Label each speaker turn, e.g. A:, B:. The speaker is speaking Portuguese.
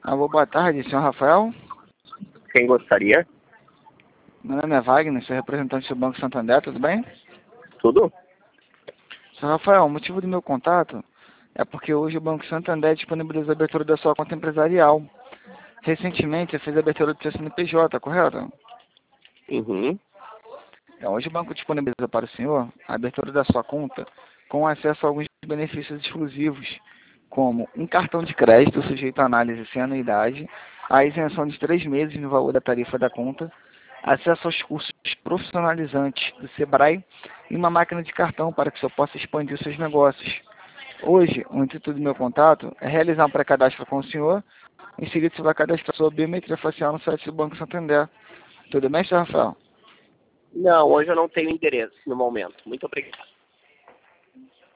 A: Alô, boa tarde, senhor Rafael.
B: Quem gostaria?
A: Meu nome é Wagner, sou representante do Banco Santander, tudo bem?
B: Tudo?
A: Senhor Rafael, o motivo do meu contato é porque hoje o Banco Santander disponibiliza a abertura da sua conta empresarial. Recentemente, você fez a abertura do seu CNPJ, correto?
B: Uhum.
A: Hoje o banco disponibiliza para o senhor a abertura da sua conta com acesso a alguns benefícios exclusivos, como um cartão de crédito sujeito à análise sem anuidade, a isenção de 3 meses no valor da tarifa da conta, acesso aos cursos profissionalizantes do Sebrae e uma máquina de cartão para que o senhor possa expandir os seus negócios. Hoje, o intuito do meu contato é realizar um pré-cadastro com o senhor. Em seguida, você vai cadastrar sua biometria facial no site do Banco Santander. Tudo bem, senhor Rafael?
B: Não, hoje eu não tenho interesse no momento. Muito obrigado.